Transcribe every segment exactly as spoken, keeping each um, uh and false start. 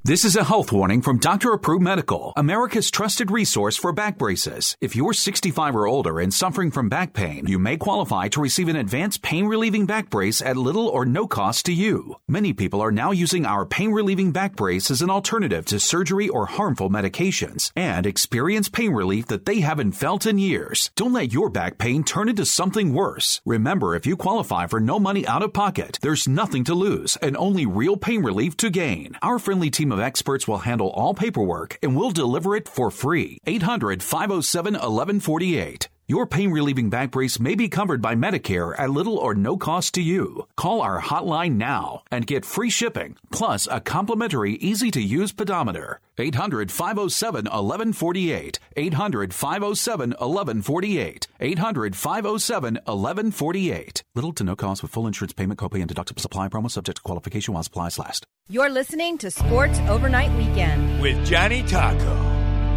This is a health warning from Doctor Approved Medical, America's trusted resource for back braces. If you're sixty-five or older and suffering from back pain, you may qualify to receive an advanced pain-relieving back brace at little or no cost to you. Many people are now using our pain-relieving back brace as an alternative to surgery or harmful medications and experience pain relief that they haven't felt in years. Don't let your back pain turn into something worse. Remember, if you qualify for no money out of pocket, there's nothing to lose and only real pain relief to gain. Our friendly team of experts will handle all paperwork and will deliver it for free. eight hundred, five oh seven, eleven forty-eight. Your pain-relieving back brace may be covered by Medicare at little or no cost to you. Call our hotline now and get free shipping, plus a complimentary, easy-to-use pedometer. eight hundred, five oh seven, eleven forty-eight. eight hundred, five oh seven, eleven forty-eight. eight hundred, five oh seven, eleven forty-eight. Little to no cost with full insurance payment, copay, and deductible supply promo subject to qualification while supplies last. You're listening to Sports Overnight Weekend with Johnny Taco.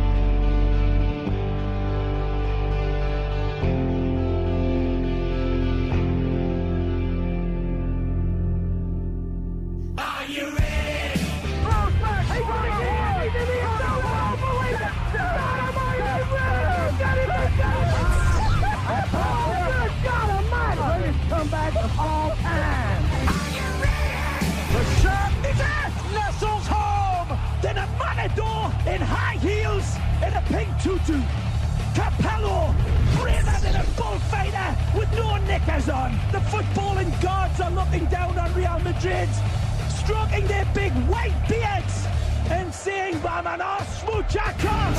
Comeback of all time. Are you ready? The shot is it. Nestles home. Then a Matador in high heels and a pink tutu. Capello braver than a bullfighter with no knickers on. The footballing gods are looking down on Real Madrid, stroking their big white beards and saying, "Vámonos, muchachos."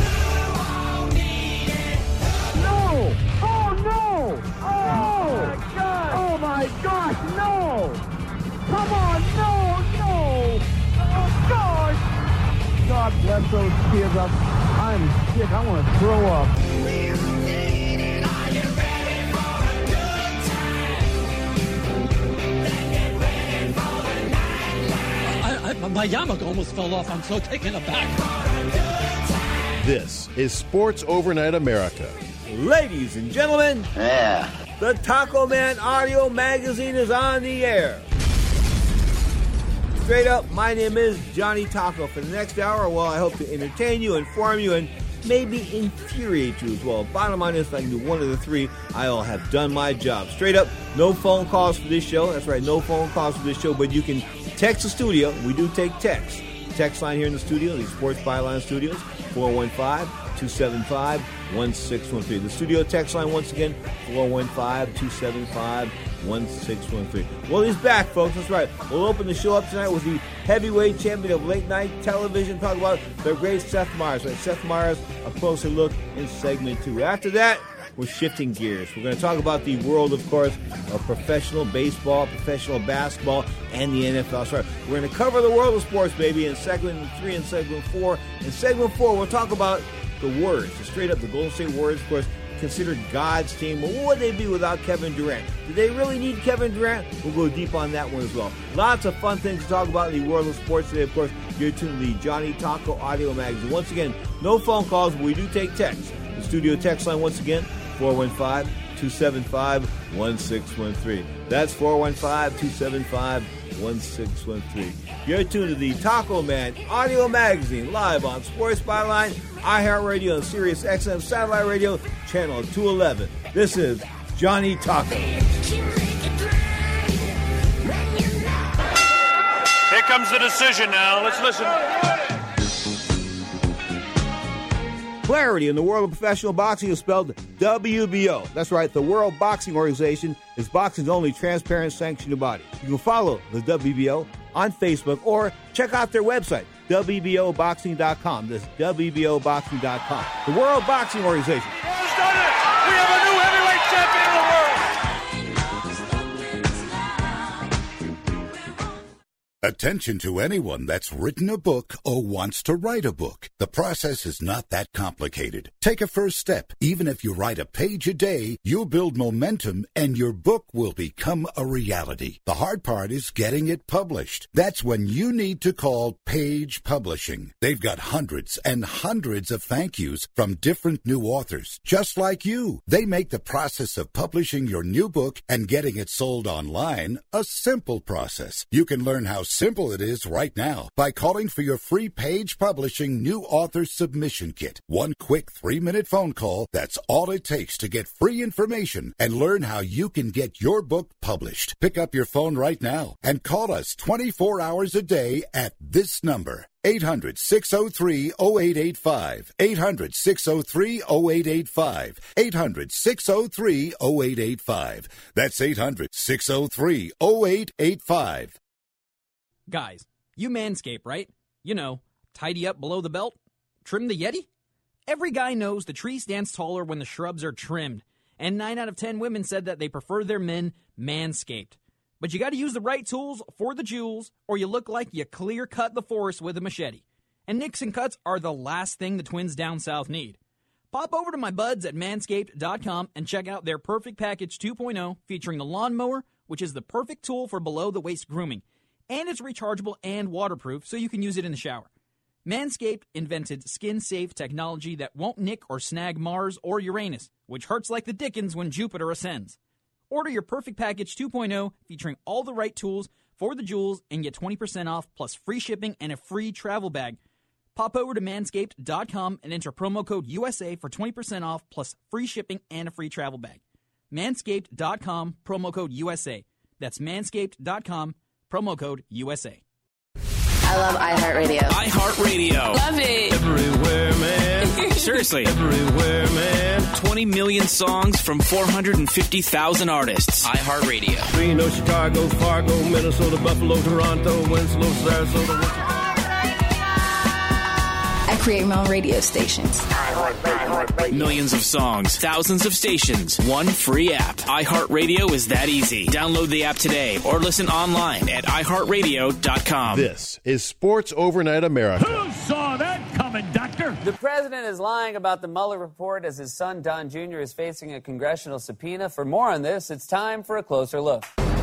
No! Oh no! Oh my God! Oh my gosh! No! Come on! No! No! Oh God! God bless those kids. I'm, I'm sick. I want to throw up. I, I, my yarmulke almost fell off. I'm so taken aback. This is Sports Overnight America. Ladies and gentlemen, yeah. The Taco Man Audio Magazine is on the air. Straight up, my name is Johnny Taco. For the next hour, well, I hope to entertain you, inform you, and maybe infuriate you as well. Bottom line is, if I can do one of the three, I'll have done my job. Straight up, no phone calls for this show. That's right, no phone calls for this show, but you can text the studio. We do take texts. Text line here in the studio, the Sports Byline Studios, four one five, two seven five, one six one three. The studio text line, once again, four one five, two seven five, one six one three. Well, he's back, folks. That's right. We'll open the show up tonight with the heavyweight champion of late-night television. Talk about the great Seth Meyers. Right? Seth Meyers, a closer look in segment two. After that, we're shifting gears. We're going to talk about the world, of course, of professional baseball, professional basketball, and the N F L. Sorry, we're going to cover the world of sports, baby, in segment three and segment four. In segment four, we'll talk about the Warriors. So straight up, the Golden State Warriors, of course, considered God's team. Well, what would they be without Kevin Durant? Do they really need Kevin Durant? We'll go deep on that one as well. Lots of fun things to talk about in the world of sports today. Of course, you're tuned to the Johnny Taco Audio Magazine. Once again, no phone calls, but we do take texts. The studio text line, once again, four one five, two seven five, one six one three. That's four one five, two seven five, one six one three. You're tuned to the Taco Man Audio Magazine, live on Sports Byline, iHeartRadio, and Sirius X M Satellite Radio, Channel two eleven. This is Johnny Taco. Here comes the decision now. Let's listen. Clarity in the world of professional boxing is spelled W B O. That's right, the World Boxing Organization is boxing's only transparent sanctioned body. You can follow the W B O on Facebook or check out their website, W B O boxing dot com. That's W B O boxing dot com. The World Boxing Organization. We've done it! We have a new heavyweight champion of the world! Attention to anyone that's written a book or wants to write a book. The process is not that complicated. Take a first step. Even if you write a page a day, you'll build momentum and your book will become a reality. The hard part is getting it published. That's when you need to call Page Publishing. They've got hundreds and hundreds of thank yous from different new authors, just like you. They make the process of publishing your new book and getting it sold online a simple process. You can learn how simple it is right now by calling for your free Page Publishing New Author Submission Kit. One quick three-minute phone call, that's all it takes to get free information and learn how you can get your book published. Pick up your phone right now and call us twenty-four hours a day at this number. eight hundred, six oh three, oh eight eight five. eight hundred, six oh three, oh eight eight five. eight hundred, six oh three, oh eight eight five. That's eight hundred, six oh three, oh eight eight five. Guys, you manscape, right? You know, tidy up below the belt? Trim the Yeti? Every guy knows the tree stands taller when the shrubs are trimmed. And nine out of ten women said that they prefer their men manscaped. But you got to use the right tools for the jewels, or you look like you clear-cut the forest with a machete. And nicks and cuts are the last thing the twins down south need. Pop over to my buds at manscaped dot com and check out their Perfect Package two point oh, featuring the lawnmower, which is the perfect tool for below-the-waist grooming. And it's rechargeable and waterproof, so you can use it in the shower. Manscaped invented skin-safe technology that won't nick or snag Mars or Uranus, which hurts like the dickens when Jupiter ascends. Order your Perfect Package two point oh, featuring all the right tools for the jewels, and get twenty percent off plus free shipping and a free travel bag. Pop over to manscaped dot com and enter promo code U S A for twenty percent off plus free shipping and a free travel bag. manscaped dot com, promo code U S A. That's manscaped dot com, promo code U S A. I love iHeartRadio. iHeartRadio. Love it. Everywhere, man. Seriously. Everywhere, man. twenty million songs from four hundred fifty thousand artists. iHeartRadio. Reno, Chicago, Fargo, Minnesota, Buffalo, Toronto, Winslow, Sarasota. Wichita. I create my own radio stations. Millions of songs, thousands of stations, one free app. iHeartRadio is that easy. Download the app today or listen online at i heart radio dot com. This is Sports Overnight America. Who saw that coming, Doctor? The president is lying about the Mueller report as his son, Don Junior, is facing a congressional subpoena. For more on this, it's time for a closer look.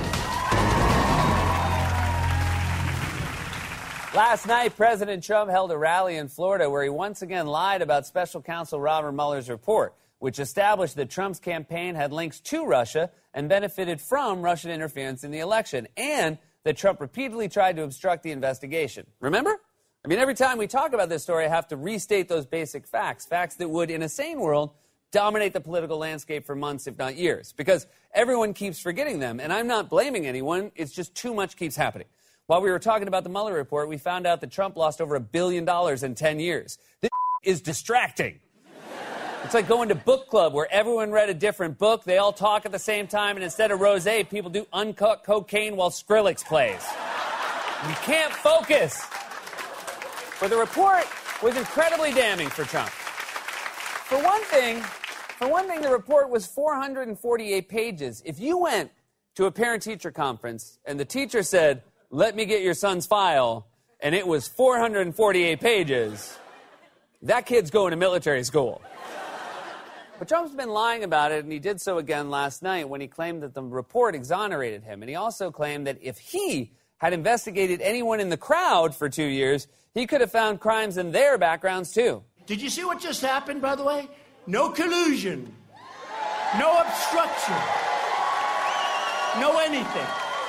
Last night, President Trump held a rally in Florida where he once again lied about Special Counsel Robert Mueller's report, which established that Trump's campaign had links to Russia and benefited from Russian interference in the election, and that Trump repeatedly tried to obstruct the investigation. Remember? I mean, every time we talk about this story, I have to restate those basic facts, facts that would, in a sane world, dominate the political landscape for months, if not years, because everyone keeps forgetting them, and I'm not blaming anyone. It's just too much keeps happening. While we were talking about the Mueller report, we found out that Trump lost over a billion dollars in ten years. This is distracting. It's like going to book club where everyone read a different book, they all talk at the same time, and instead of rosé, people do uncut cocaine while Skrillex plays. You can't focus. But the report was incredibly damning for Trump. For one thing, for one thing, the report was four hundred forty-eight pages. If you went to a parent-teacher conference and the teacher said, "Let me get your son's file," and it was four hundred forty-eight pages, that kid's going to military school. But Trump's been lying about it, and he did so again last night when he claimed that the report exonerated him. And he also claimed that if he had investigated anyone in the crowd for two years, he could have found crimes in their backgrounds, too. Did you see what just happened, by the way? No collusion. No obstruction. No anything.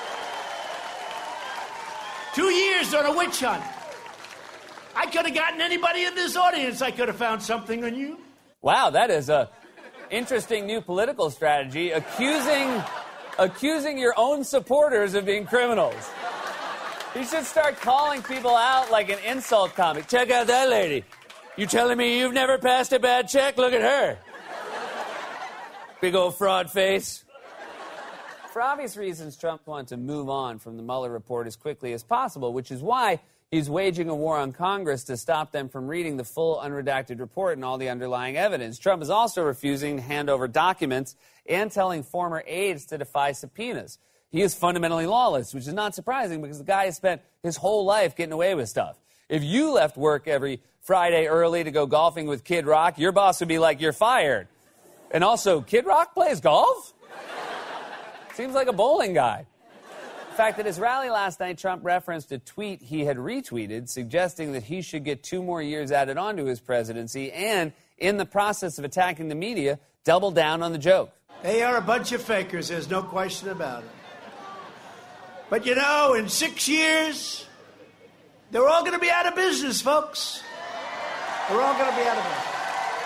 Two years on a witch hunt. I could have gotten anybody in this audience. I could have found something on you. Wow, that is a interesting new political strategy, accusing accusing your own supporters of being criminals. You should start calling people out like an insult comic. Check out that lady. You telling me you've never passed a bad check? Look at her. Big old fraud face. For obvious reasons, Trump wants to move on from the Mueller report as quickly as possible, which is why he's waging a war on Congress to stop them from reading the full unredacted report and all the underlying evidence. Trump is also refusing to hand over documents and telling former aides to defy subpoenas. He is fundamentally lawless, which is not surprising because the guy has spent his whole life getting away with stuff. If you left work every Friday early to go golfing with Kid Rock, your boss would be like, "You're fired." And also, Kid Rock plays golf? Seems like a bowling guy. The fact that his rally last night, Trump referenced a tweet he had retweeted suggesting that he should get two more years added onto his presidency and, in the process of attacking the media, double down on the joke. They are a bunch of fakers, there's no question about it. But you know, in six years, they're all going to be out of business, folks. They're all going to be out of business.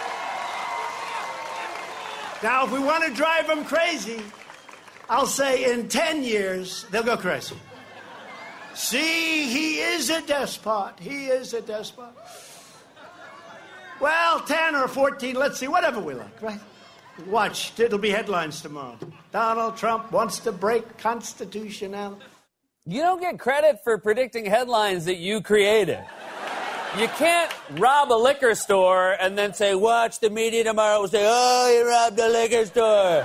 Now, if we want to drive them crazy, I'll say in ten years, they'll go crazy. See, he is a despot. He is a despot. Well, ten or fourteen, let's see, whatever we like, right? Watch, it'll be headlines tomorrow. Donald Trump wants to break constitutionality. You don't get credit for predicting headlines that you created. You can't rob a liquor store and then say, watch the media tomorrow and say, oh, he robbed a liquor store.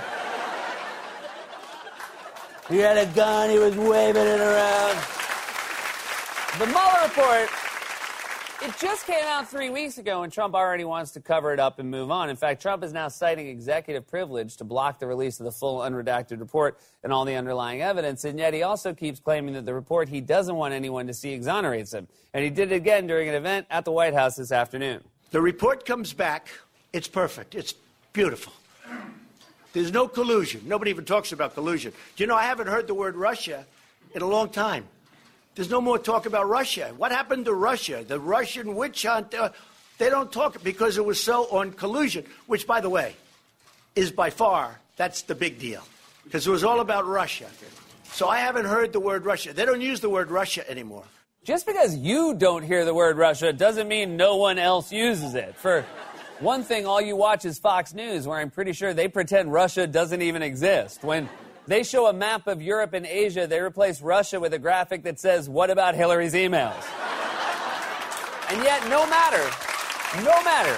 He had a gun, he was waving it around. The Mueller report, it just came out three weeks ago, and Trump already wants to cover it up and move on. In fact, Trump is now citing executive privilege to block the release of the full unredacted report and all the underlying evidence, and yet he also keeps claiming that the report he doesn't want anyone to see exonerates him. And he did it again during an event at the White House this afternoon. The report comes back. It's perfect. It's beautiful. There's no collusion. Nobody even talks about collusion. Do you know, I haven't heard the word Russia in a long time. There's no more talk about Russia. What happened to Russia? The Russian witch hunt, uh, they don't talk because it was so on collusion, which, by the way, is by far, that's the big deal, because it was all about Russia. So I haven't heard the word Russia. They don't use the word Russia anymore. Just because you don't hear the word Russia doesn't mean no one else uses it. For one thing, all you watch is Fox News, where I'm pretty sure they pretend Russia doesn't even exist. When they show a map of Europe and Asia, they replace Russia with a graphic that says, what about Hillary's emails? And yet, no matter, no matter,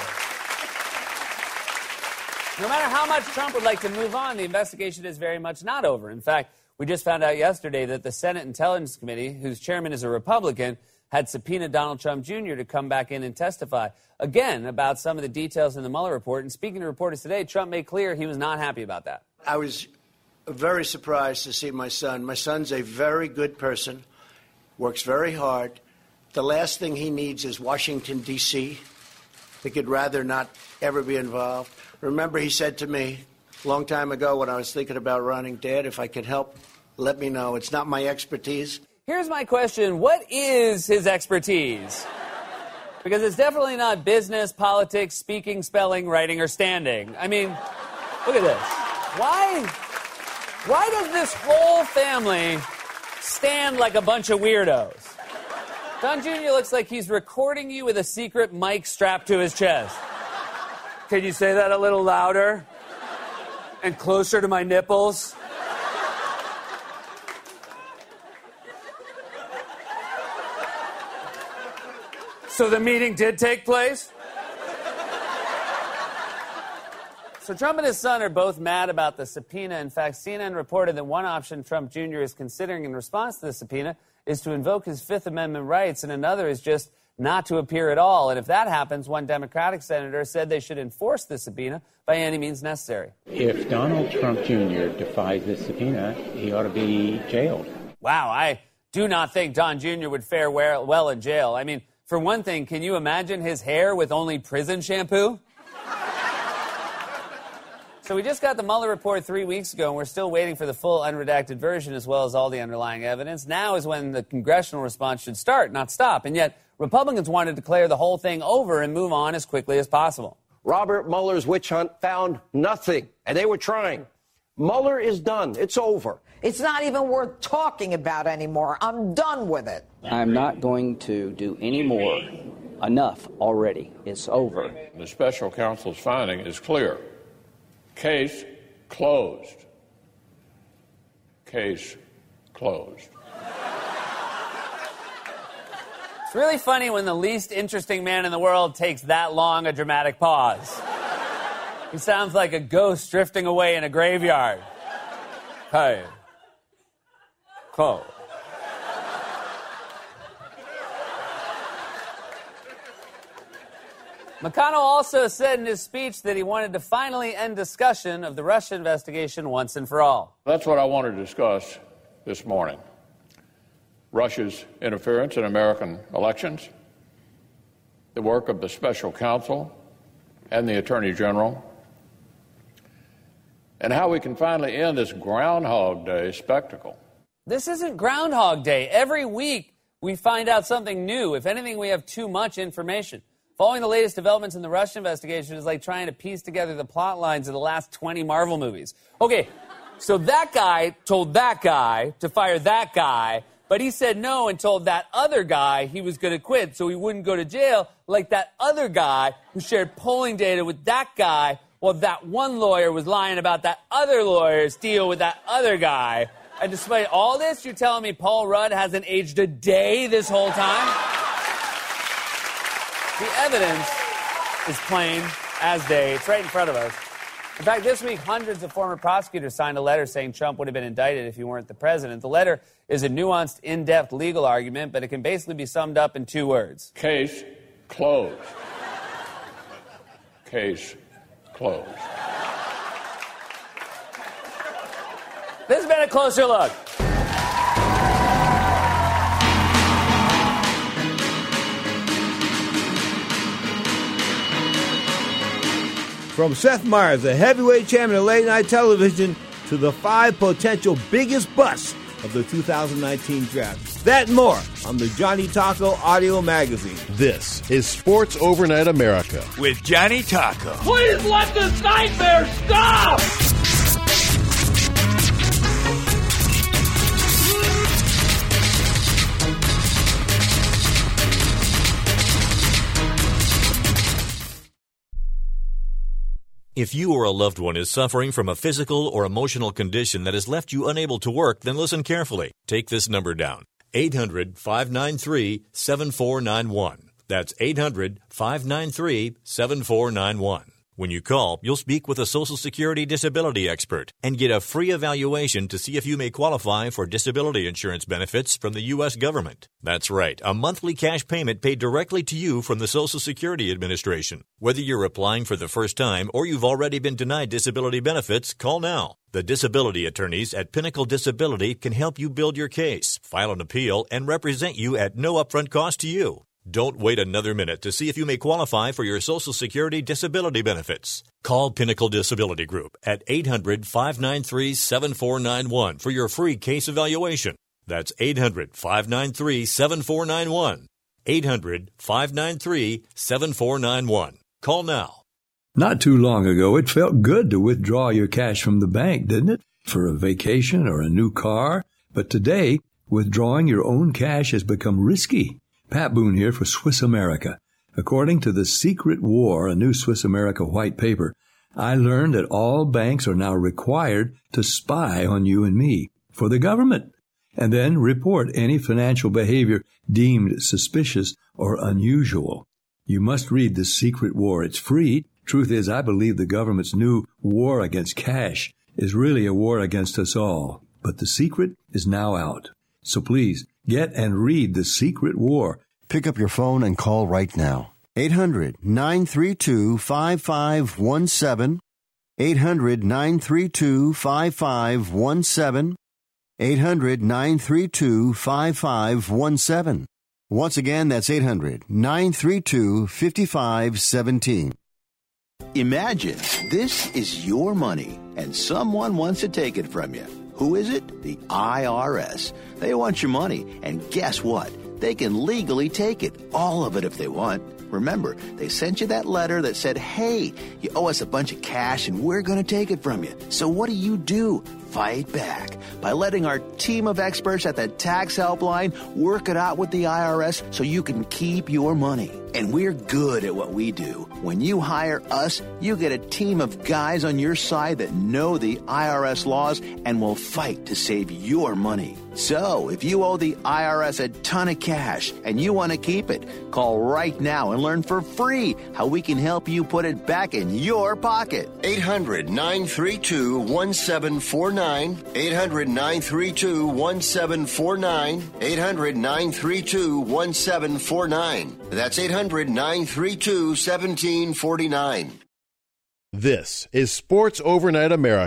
no matter how much Trump would like to move on, the investigation is very much not over. In fact, we just found out yesterday that the Senate Intelligence Committee, whose chairman is a Republican, had subpoenaed Donald Trump Junior to come back in and testify again about some of the details in the Mueller report. And speaking to reporters today, Trump made clear he was not happy about that. I was very surprised to see my son. My son's a very good person, works very hard. The last thing he needs is Washington, D C He could rather not ever be involved. Remember, he said to me a long time ago when I was thinking about running, Dad, if I could help, let me know. It's not my expertise. Here's my question. What is his expertise? Because it's definitely not business, politics, speaking, spelling, writing, or standing. I mean, look at this. Why... Why does this whole family stand like a bunch of weirdos? Don Junior looks like he's recording you with a secret mic strapped to his chest. Can you say that a little louder? And closer to my nipples? So the meeting did take place? So Trump and his son are both mad about the subpoena. In fact, C N N reported that one option Trump Junior is considering in response to the subpoena is to invoke his Fifth Amendment rights, and another is just not to appear at all. And if that happens, one Democratic senator said they should enforce the subpoena by any means necessary. If Donald Trump Junior defies this subpoena, he ought to be jailed. Wow, I do not think Don Junior would fare well in jail. I mean, for one thing, can you imagine his hair with only prison shampoo? So we just got the Mueller report three weeks ago, and we're still waiting for the full unredacted version as well as all the underlying evidence. Now is when the congressional response should start, not stop. And yet, Republicans want to declare the whole thing over and move on as quickly as possible. Robert Mueller's witch hunt found nothing, and they were trying. Mueller is done. It's over. It's not even worth talking about anymore. I'm done with it. I'm not going to do any more. Enough already. It's over. The special counsel's finding is clear. Case closed. Case closed. It's really funny when the least interesting man in the world takes that long a dramatic pause. He sounds like a ghost drifting away in a graveyard. Hey. Close. McConnell also said in his speech that he wanted to finally end discussion of the Russia investigation once and for all. That's what I want to discuss this morning. Russia's interference in American elections, the work of the special counsel and the Attorney General, and how we can finally end this Groundhog Day spectacle. This isn't Groundhog Day. Every week we find out something new. If anything, we have too much information. Following the latest developments in the Russia investigation is like trying to piece together the plot lines of the last twenty Marvel movies. Okay, so that guy told that guy to fire that guy, but he said no and told that other guy he was going to quit so he wouldn't go to jail, like that other guy who shared polling data with that guy while that one lawyer was lying about that other lawyer's deal with that other guy. And despite all this, you're telling me Paul Rudd hasn't aged a day this whole time? The evidence is plain as day. It's right in front of us. In fact, this week, hundreds of former prosecutors signed a letter saying Trump would have been indicted if he weren't the president. The letter is a nuanced, in-depth legal argument, but it can basically be summed up in two words. Case closed. Case closed. This has been a closer look. From Seth Meyers, the heavyweight champion of late-night television, to the five potential biggest busts of the two thousand nineteen draft. That and more on the Johnny Taco Audio Magazine. This is Sports Overnight America with Johnny Taco. Please let this nightmare stop! If you or a loved one is suffering from a physical or emotional condition that has left you unable to work, then listen carefully. Take this number down. eight hundred, five nine three, seven four nine one. That's eight hundred, five nine three, seven four nine one. When you call, you'll speak with a Social Security disability expert and get a free evaluation to see if you may qualify for disability insurance benefits from the U S government. That's right, a monthly cash payment paid directly to you from the Social Security Administration. Whether you're applying for the first time or you've already been denied disability benefits, call now. The disability attorneys at Pinnacle Disability can help you build your case, file an appeal, and represent you at no upfront cost to you. Don't wait another minute to see if you may qualify for your Social Security disability benefits. Call Pinnacle Disability Group at eight hundred, five nine three, seven four nine one for your free case evaluation. That's eight hundred, five nine three, seven four nine one. eight hundred, five nine three, seven four nine one. Call now. Not too long ago, it felt good to withdraw your cash from the bank, didn't it? For a vacation or a new car. But today, withdrawing your own cash has become risky. Pat Boone here for Swiss America. According to The Secret War, a new Swiss America white paper, I learned that all banks are now required to spy on you and me for the government, and then report any financial behavior deemed suspicious or unusual. You must read The Secret War. It's free. Truth is, I believe the government's new war against cash is really a war against us all. But the secret is now out. So please, get and read The Secret War. Pick up your phone and call right now. eight hundred, nine three two, five five one seven. eight hundred, nine three two, five five one seven. eight hundred, nine three two, five five one seven. Once again, that's eight hundred, nine three two, five five one seven. Imagine this is your money and someone wants to take it from you. Who is it? The I R S. They want your money, and guess what? They can legally take it, all of it if they want. Remember, they sent you that letter that said, hey, you owe us a bunch of cash and we're going to take it from you. So what do you do? Fight back by letting our team of experts at the tax helpline work it out with the I R S so you can keep your money. And we're good at what we do. When you hire us, you get a team of guys on your side that know the I R S laws and will fight to save your money. So, if you owe the I R S a ton of cash and you want to keep it, call right now and learn for free how we can help you put it back in your pocket. eight hundred, nine three two, one seven four nine. eight hundred, nine three two, one seven four nine. eight hundred, nine three two, one seven four nine. That's eight hundred, nine three two, one seven four nine. This is Sports Overnight America.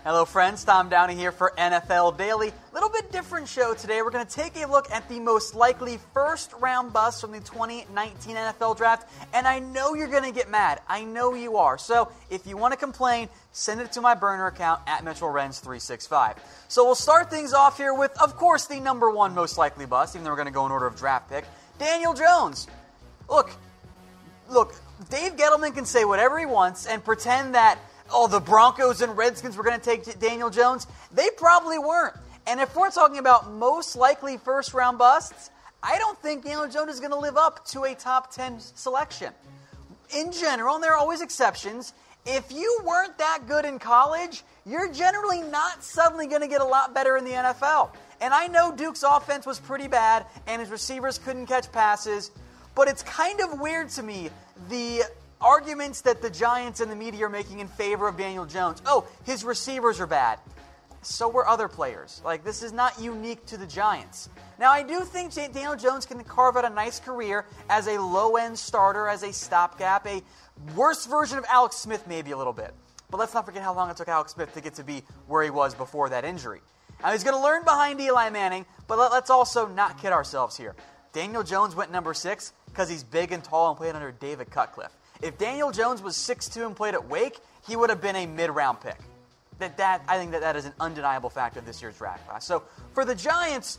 Hello, friends. Tom Downey here for N F L Daily. Little bit different show today. We're going to take a look at the most likely first-round busts from the twenty nineteen N F L Draft, and I know you're going to get mad. I know you are. So if you want to complain, send it to my burner account at Mitchell Renz three six five. So we'll start things off here with, of course, the number one most likely bust, even though we're going to go in order of draft pick, Daniel Jones. Look, look, Dave Gettleman can say whatever he wants and pretend that oh, the Broncos and Redskins were going to take Daniel Jones. They probably weren't. And if we're talking about most likely first-round busts, I don't think Daniel Jones is going to live up to a top ten selection. In general, and there are always exceptions, if you weren't that good in college, you're generally not suddenly going to get a lot better in the N F L. And I know Duke's offense was pretty bad, and his receivers couldn't catch passes, but it's kind of weird to me, the arguments that the Giants and the media are making in favor of Daniel Jones. Oh, his receivers are bad. So were other players. Like, this is not unique to the Giants. Now, I do think Daniel Jones can carve out a nice career as a low-end starter, as a stopgap, a worse version of Alex Smith maybe a little bit. But let's not forget how long it took Alex Smith to get to be where he was before that injury. Now, he's going to learn behind Eli Manning, but let's also not kid ourselves here. Daniel Jones went number six because he's big and tall and played under David Cutcliffe. If Daniel Jones was six two and played at Wake, he would have been a mid-round pick. That, that I think that that is an undeniable fact of this year's draft class. So for the Giants,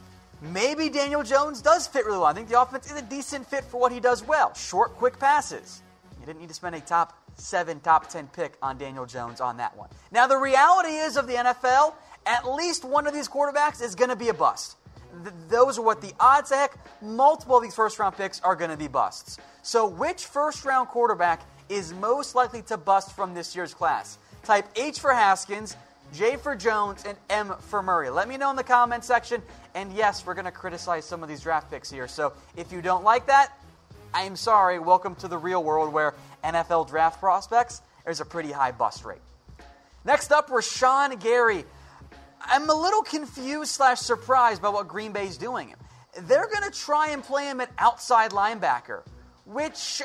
maybe Daniel Jones does fit really well. I think the offense is a decent fit for what he does well. Short, quick passes. You didn't need to spend a top seven, top ten pick on Daniel Jones on that one. Now, the reality is of the N F L, at least one of these quarterbacks is going to be a bust. Th- those are what the odds. Heck, multiple of these first-round picks are going to be busts. So which first-round quarterback is most likely to bust from this year's class? Type H for Haskins, J for Jones, and M for Murray. Let me know in the comment section. And yes, we're going to criticize some of these draft picks here. So if you don't like that, I am sorry. Welcome to the real world where N F L draft prospects, there's a pretty high bust rate. Next up, Rashawn Gary. I'm a little confused slash surprised by what Green Bay's doing. They're going to try and play him at outside linebacker, which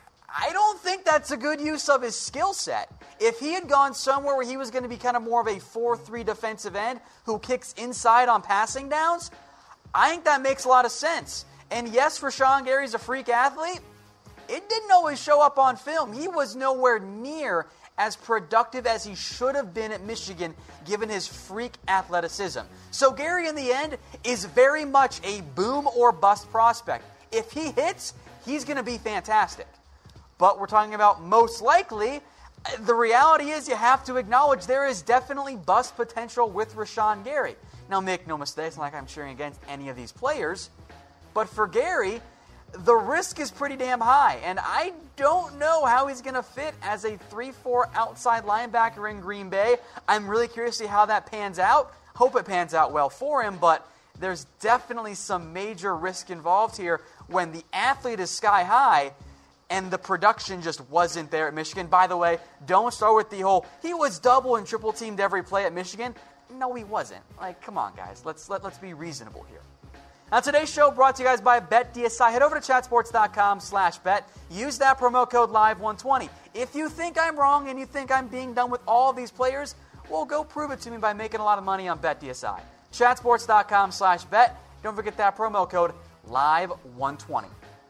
I don't think that's a good use of his skill set. If he had gone somewhere where he was going to be kind of more of a four three defensive end who kicks inside on passing downs, I think that makes a lot of sense. And yes, Rashawn Gary's a freak athlete. It didn't always show up on film. He was nowhere near as productive as he should have been at Michigan given his freak athleticism. So Gary, in the end, is very much a boom or bust prospect. If he hits, he's going to be fantastic. But we're talking about most likely. The reality is you have to acknowledge there is definitely bust potential with Rashawn Gary. Now, make no mistake, it's not like I'm cheering against any of these players. But for Gary, the risk is pretty damn high. And I don't know how he's going to fit as a three four outside linebacker in Green Bay. I'm really curious to see how that pans out. Hope it pans out well for him, but there's definitely some major risk involved here when the athlete is sky high and the production just wasn't there at Michigan. By the way, don't start with the whole, he was double and triple teamed every play at Michigan. No, he wasn't. Like, come on, guys. Let's let, let's be reasonable here. Now, today's show brought to you guys by BetDSI. Head over to chatsports.com slash bet. Use that promo code live one twenty. If you think I'm wrong and you think I'm being done with all of these players, well, go prove it to me by making a lot of money on BetDSI. chatsports.com slash bet. Don't forget that promo code live one twenty.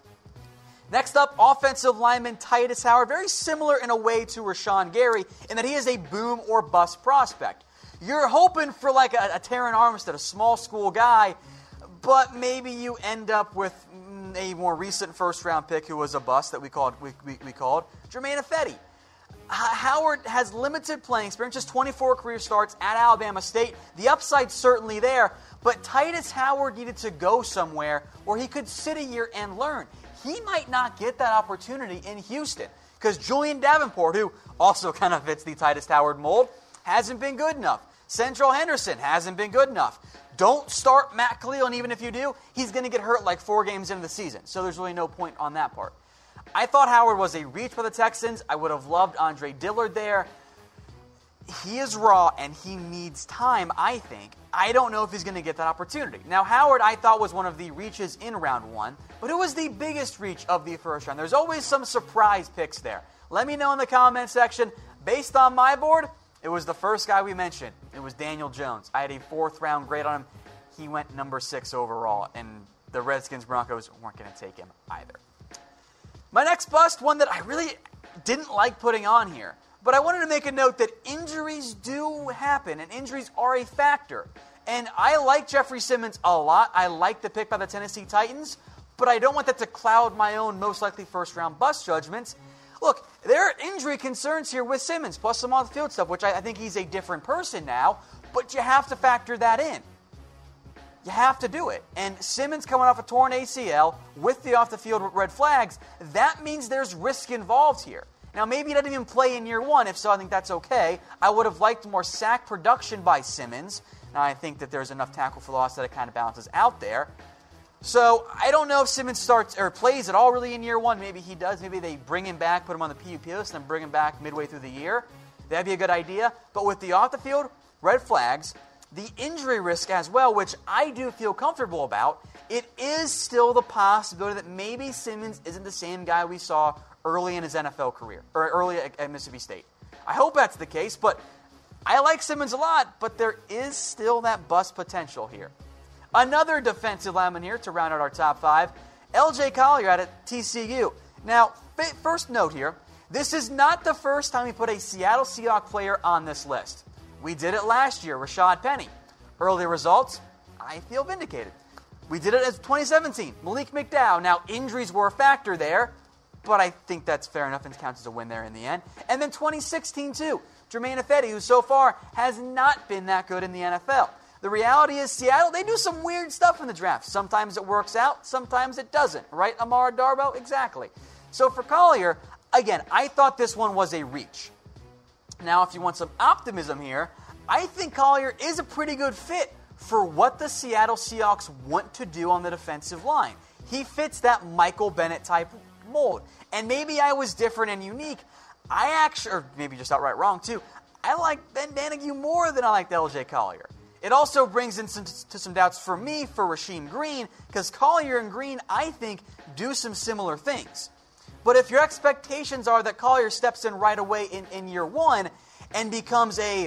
Next up, offensive lineman Tytus Howard. Very similar in a way to Rashawn Gary in that he is a boom or bust prospect. You're hoping for like a, a Terran Armstead, a small school guy, but maybe you end up with a more recent first-round pick who was a bust that we called we, we, we called Jermaine Ifedi. Howard has limited playing experience, just twenty-four career starts at Alabama State. The upside's certainly there, but Tytus Howard needed to go somewhere where he could sit a year and learn. He might not get that opportunity in Houston because Julian Davenport, who also kind of fits the Tytus Howard mold, hasn't been good enough. Central Henderson hasn't been good enough. Don't start Matt Khalil, and even if you do, he's going to get hurt like four games into the season. So there's really no point on that part. I thought Howard was a reach for the Texans. I would have loved Andre Dillard there. He is raw, and he needs time, I think. I don't know if he's going to get that opportunity. Now, Howard, I thought, was one of the reaches in round one, but who was the biggest reach of the first round? There's always some surprise picks there. Let me know in the comment section. Based on my board, It was the first guy we mentioned. It was Daniel Jones. I had a fourth round grade on him. He went number six overall, and the Redskins Broncos weren't going to take him either. My next bust, one that I really didn't like putting on here, but I wanted to make a note that injuries do happen, and injuries are a factor. And I like Jeffrey Simmons a lot. I like the pick by the Tennessee Titans, but I don't want that to cloud my own most likely first-round bust judgments. Look, there are injury concerns here with Simmons, plus some off-the-field stuff, which I, I think he's a different person now, but you have to factor that in. You have to do it. And Simmons coming off a torn A C L with the off-the-field red flags, that means there's risk involved here. Now, maybe he doesn't even play in year one. If so, I think that's okay. I would have liked more sack production by Simmons. Now, I think that there's enough tackle for loss that it kind of balances out there. So, I don't know if Simmons starts or plays at all really in year one. Maybe he does. Maybe they bring him back, put him on the P U P list, and then bring him back midway through the year. That'd be a good idea. But with the off-the-field red flags, the injury risk as well, which I do feel comfortable about, it is still the possibility that maybe Simmons isn't the same guy we saw early in his N F L career, or early at, at Mississippi State. I hope that's the case, but I like Simmons a lot, but there is still that bust potential here. Another defensive lineman here to round out our top five, L J Collier out at T C U. Now, first note here, this is not the first time we put a Seattle Seahawks player on this list. We did it last year, Rashad Penny. Early results, I feel vindicated. We did it as twenty seventeen, Malik McDowell. Now, injuries were a factor there, but I think that's fair enough and counts as a win there in the end. And then twenty sixteen, too, Jermaine Ifedi, who so far has not been that good in the N F L. The reality is Seattle, they do some weird stuff in the draft. Sometimes it works out, sometimes it doesn't. Right, Amara Darboh? Exactly. So for Collier, again, I thought this one was a reach. Now, if you want some optimism here, I think Collier is a pretty good fit for what the Seattle Seahawks want to do on the defensive line. He fits that Michael Bennett type mold. And maybe I was different and unique. I actually, or maybe just outright wrong too, I like Ben Danigou more than I like L J Collier. It also brings in some, to some doubts for me for Rasheem Green, because Collier and Green, I think, do some similar things. But if your expectations are that Collier steps in right away in, in year one and becomes a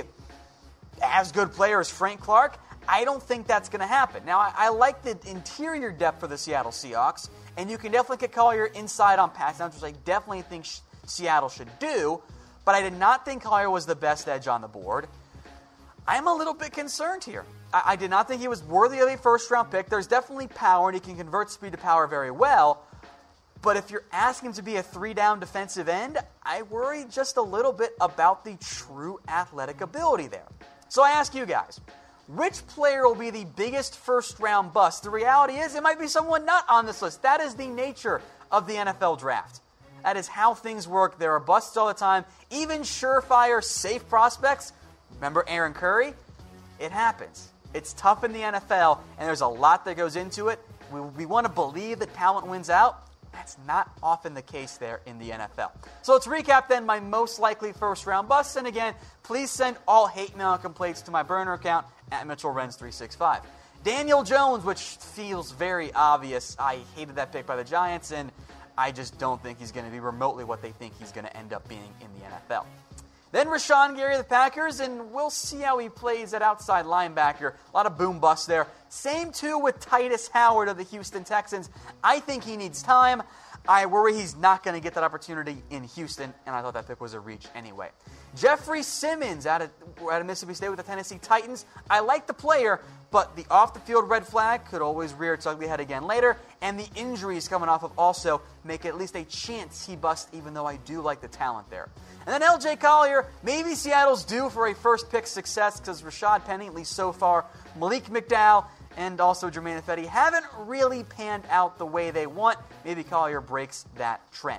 as good player as Frank Clark, I don't think that's going to happen. Now, I, I like the interior depth for the Seattle Seahawks, and you can definitely get Collier inside on pass downs, which I definitely think sh- Seattle should do, but I did not think Collier was the best edge on the board. I'm a little bit concerned here. I, I did not think he was worthy of a first-round pick. There's definitely power, and he can convert speed to power very well. But if you're asking him to be a three-down defensive end, I worry just a little bit about the true athletic ability there. So I ask you guys, which player will be the biggest first-round bust? The reality is it might be someone not on this list. That is the nature of the N F L draft. That is how things work. There are busts all the time. Even surefire, safe prospects. Remember Aaron Curry? It happens. It's tough in the N F L, and there's a lot that goes into it. We, we want to believe that talent wins out. That's not often the case there in the N F L. So let's recap then my most likely first-round busts. And again, please send all hate mail and complaints to my burner account at Mitchell Renz three sixty-five. Daniel Jones, which feels very obvious. I hated that pick by the Giants, and I just don't think he's going to be remotely what they think he's going to end up being in the N F L. Then Rashawn Gary of the Packers, and we'll see how he plays at outside linebacker. A lot of boom busts there. Same, too, with Titus Howard of the Houston Texans. I think he needs time. I worry he's not going to get that opportunity in Houston, and I thought that pick was a reach anyway. Jeffrey Simmons out of, out of Mississippi State with the Tennessee Titans. I like the player, but the off-the-field red flag could always rear its ugly head again later, and the injuries coming off of also make it at least a chance he busts, even though I do like the talent there. And then L J Collier, maybe Seattle's due for a first-pick success because Rashad Penny, at least so far, Malik McDowell, and also Jermaine Ifedi haven't really panned out the way they want. Maybe Collier breaks that trend.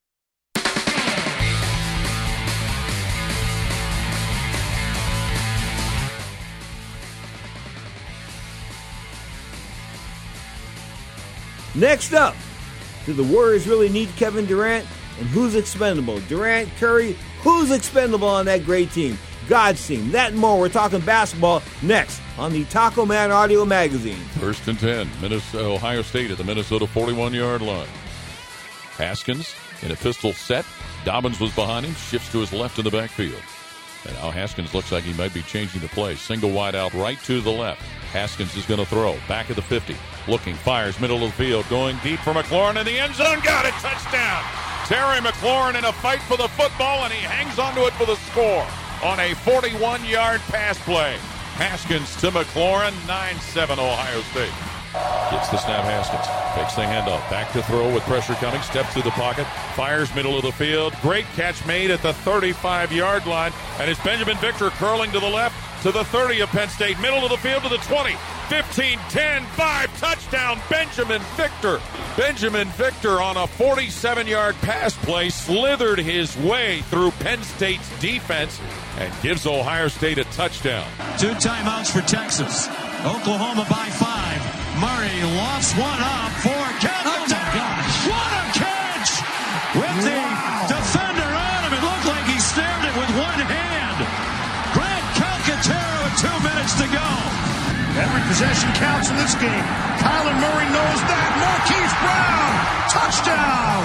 Next up, do the Warriors really need Kevin Durant? And who's expendable? Durant, Curry, who's expendable on that great team? God's team. That and more. We're talking basketball next on the Taco Man Audio Magazine. First and ten, Minnesota, Ohio State at the Minnesota forty-one-yard line. Haskins in a pistol set. Dobbins was behind him, shifts to his left in the backfield. And now Haskins looks like he might be changing the play. Single wide out right to the left. Haskins is going to throw. Back at the fifty. Looking, fires, middle of the field. Going deep for McLaurin in the end zone. Got it. Touchdown. Terry McLaurin in a fight for the football, and he hangs onto it for the score on a forty-one-yard pass play. Haskins to McLaurin. nine seven Ohio State. Gets the snap, Haskins. Fakes the handoff. Back to throw with pressure coming. Steps to the pocket. Fires middle of the field. Great catch made at the thirty-five-yard line. And it's Benjamin Victor curling to the left to the thirty of Penn State. Middle of the field to the twenty. fifteen, ten, five. Touchdown, Benjamin Victor. Benjamin Victor on a forty-seven-yard pass play slithered his way through Penn State's defense and gives Ohio State a touchdown. Two timeouts for Texas. Oklahoma by five. Murray lofts one up for Calcaterra. Oh what a catch! With the wow. defender on him, it looked like he snared it with one hand. Grant Calcaterra with two minutes to go. Every possession counts in this game. Kyler Murray knows that. Marquise Brown, touchdown!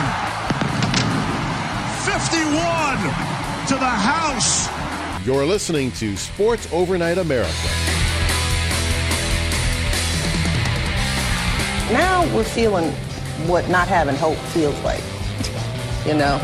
fifty-one to the house. You're listening to Sports Overnight America. Now we're feeling what not having hope feels like, you know.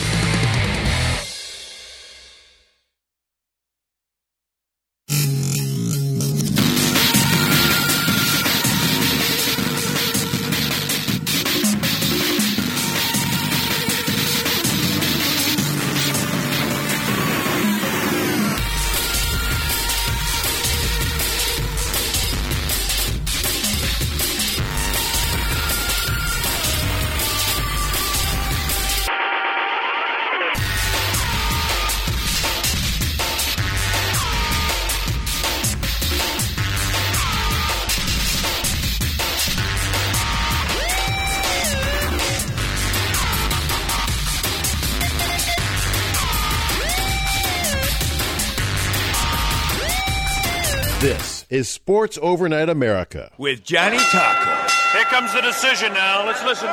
This is Sports Overnight America with Johnny Taco. Here comes the decision now. Let's listen.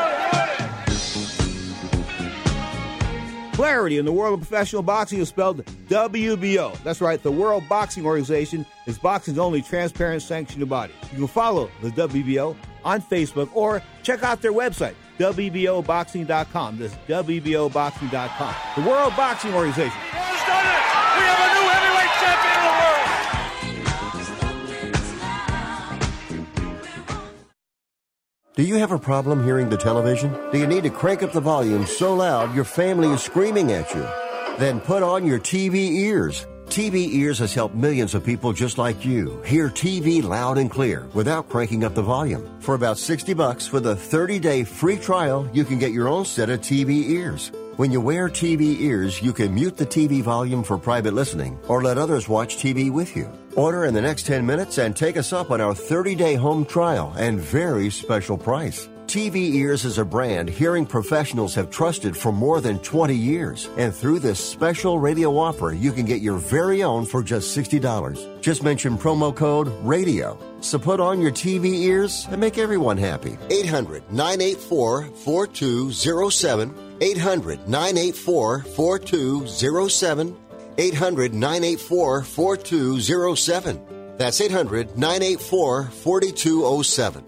Clarity in the world of professional boxing is spelled W B O. That's right, the World Boxing Organization is boxing's only transparent sanctioned body. You can follow the W B O on Facebook or check out their website, W B O boxing dot com. That's W B O boxing dot com. The World Boxing Organization. Has done it! We have a new heavyweight champion of the world! Do you have a problem hearing the television? Do you need to crank up the volume so loud your family is screaming at you? Then put on your T V ears. T V Ears has helped millions of people just like you hear T V loud and clear without cranking up the volume. For about sixty bucks with a thirty-day free trial, you can get your own set of T V ears. When you wear T V ears, you can mute the T V volume for private listening or let others watch T V with you. Order in the next ten minutes and take us up on our thirty-day home trial and very special price. T V Ears is a brand hearing professionals have trusted for more than twenty years. And through this special radio offer, you can get your very own for just sixty dollars. Just mention promo code RADIO. So put on your T V ears and make everyone happy. eight hundred, nine eight four, four two zero seven. eight hundred, nine eight four, four two zero seven. eight hundred, nine eight four, four two zero seven. That's eight hundred, nine eight four, four two zero seven.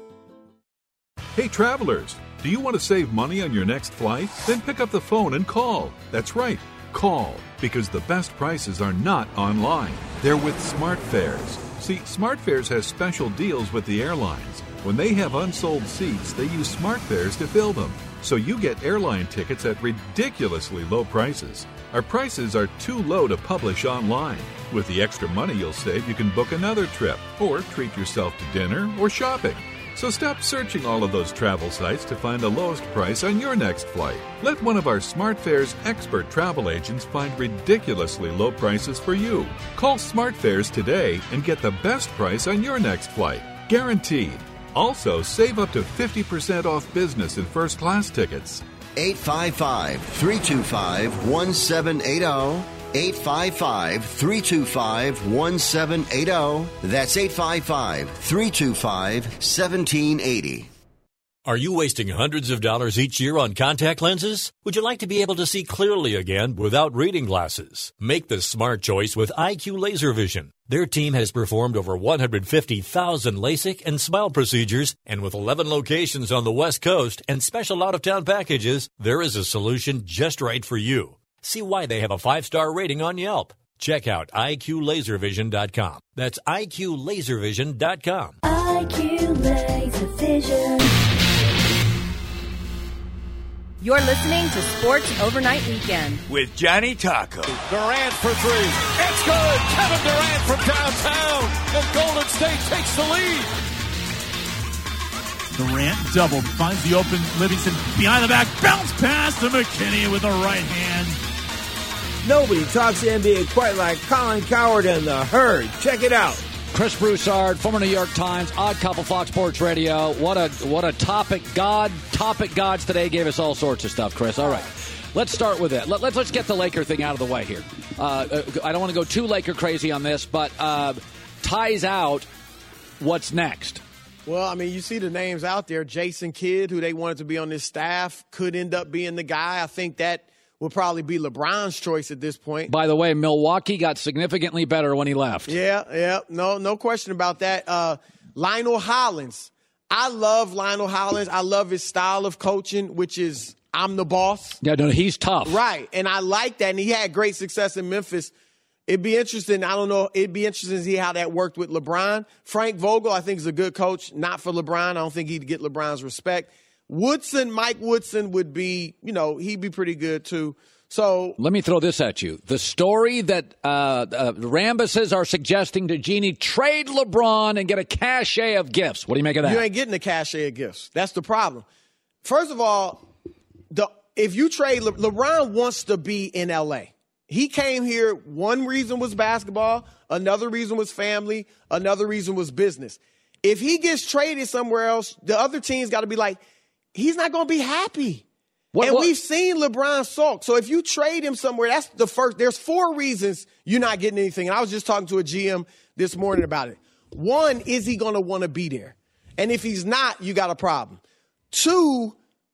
Hey travelers, do you want to save money on your next flight? Then pick up the phone and call. That's right, call, because the best prices are not online. They're with SmartFares. See, SmartFares has special deals with the airlines. When they have unsold seats, they use SmartFares to fill them. So you get airline tickets at ridiculously low prices. Our prices are too low to publish online. With the extra money you'll save, you can book another trip or treat yourself to dinner or shopping. So stop searching all of those travel sites to find the lowest price on your next flight. Let one of our SmartFares expert travel agents find ridiculously low prices for you. Call SmartFares today and get the best price on your next flight. Guaranteed. Also, save up to fifty percent off business and first class tickets. eight five five, three two five, one seven eight zero. eight five five, three two five, one seven eight zero. That's eight five five, three two five, one seven eight zero. Are you wasting hundreds of dollars each year on contact lenses? Would you like to be able to see clearly again without reading glasses? Make the smart choice with I Q Laser Vision. Their team has performed over one hundred fifty thousand LASIK and SMILE procedures, and with eleven locations on the West Coast and special out-of-town packages, there is a solution just right for you. See why they have a five-star rating on Yelp. Check out I Q laser vision dot com. That's I Q laser vision dot com. I Q Laser Vision. You're listening to Sports Overnight Weekend with Johnny Taco. Durant for three. It's good. Kevin Durant from downtown. And Golden State takes the lead. Durant doubled. Finds the open Livingston behind the back. Bounce pass to McKinney with the right hand. Nobody talks N B A quite like Colin Cowherd and the Herd. Check it out. Chris Broussard, former New York Times, Odd Couple, Fox Sports Radio. What a what a topic. God, topic gods today gave us all sorts of stuff, Chris. All right. Let's start with it. Let, let's, let's get the Laker thing out of the way here. Uh, I don't want to go too Laker crazy on this, but uh, ties out what's next. Well, I mean, you see the names out there. Jason Kidd, who they wanted to be on this staff, could end up being the guy. I think that will probably be LeBron's choice at this point. By the way, Milwaukee got significantly better when he left. Yeah, yeah, no, no question about that. Uh, Lionel Hollins. I love Lionel Hollins. I love his style of coaching, which is I'm the boss. Yeah, no, he's tough. Right, and I like that, and he had great success in Memphis. It'd be interesting. I don't know. It'd be interesting to see how that worked with LeBron. Frank Vogel, I think, is a good coach. Not for LeBron. I don't think he'd get LeBron's respect. Woodson, Mike Woodson would be, you know, he'd be pretty good too. So let me throw this at you. The story that uh, uh, Rambuses are suggesting to Jeannie, trade LeBron and get a cachet of gifts. What do you make of that? You ain't getting a cachet of gifts. That's the problem. First of all, the if you trade Le- LeBron wants to be in L A. He came here. One reason was basketball. Another reason was family. Another reason was business. If he gets traded somewhere else, the other team's got to be like, he's not going to be happy. What, and what? We've seen LeBron sulk. So if you trade him somewhere, that's the first. There's four reasons you're not getting anything. And I was just talking to a G M this morning about it. One, is he going to want to be there? And if he's not, you got a problem. Two,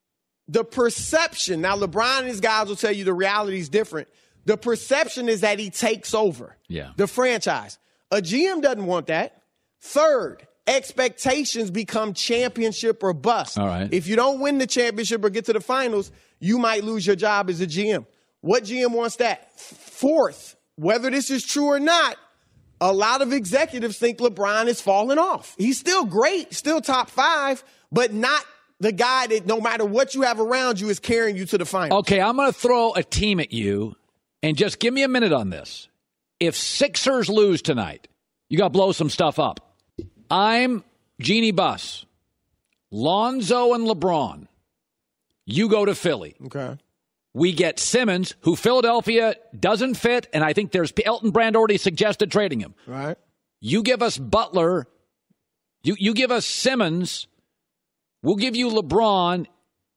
the perception. Now, LeBron and his guys will tell you the reality is different. The perception is that he takes over yeah. the franchise. A G M doesn't want that. Third, expectations become championship or bust. All right. If you don't win the championship or get to the finals, you might lose your job as a G M. What G M wants that? Fourth, whether this is true or not, a lot of executives think LeBron is falling off. He's still great, still top five, but not the guy that no matter what you have around you is carrying you to the finals. Okay, I'm going to throw a team at you, and just give me a minute on this. If Sixers lose tonight, you got to blow some stuff up. I'm Jeannie Buss, Lonzo and LeBron. You go to Philly. Okay. We get Simmons, who Philadelphia doesn't fit, and I think there's Elton Brand already suggested trading him. Right. You give us Butler. You you give us Simmons. We'll give you LeBron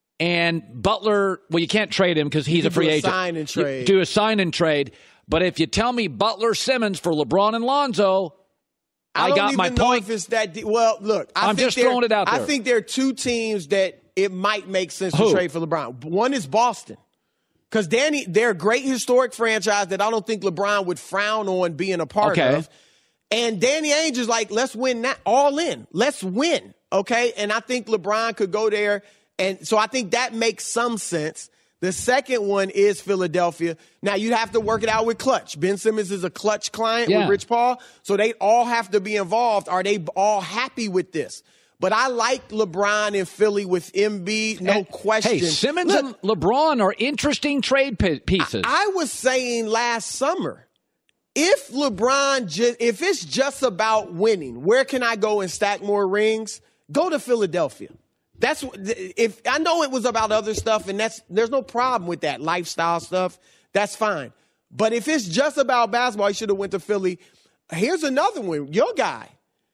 and Butler. Well, you can't trade him because he's a free do a agent. Sign and trade. You do a sign and trade. But if you tell me Butler, Simmons for LeBron and Lonzo, I, I got my know point. If it's that de- well, look, I I'm think just there- throwing it out there. I think there are two teams that it might make sense Who? to trade for LeBron. One is Boston. Because Danny, they're a great historic franchise that I don't think LeBron would frown on being a part Okay. of. And Danny Ainge is like, let's win that all in. Let's win. Okay. And I think LeBron could go there. And so I think that makes some sense. The second one is Philadelphia. Now, you'd have to work it out with Clutch. Ben Simmons is a Clutch client Yeah. with Rich Paul. So they all have to be involved. Are they all happy with this? But I like LeBron in Philly with Embiid, no And, question. Hey, Simmons Look, and LeBron are interesting trade p- pieces. I was saying last summer, if LeBron, ju- if it's just about winning, where can I go and stack more rings? Go to Philadelphia. That's if I know it was about other stuff, and that's there's no problem with that lifestyle stuff. That's fine. But if it's just about basketball, he should have went to Philly. Here's another one. Your guy,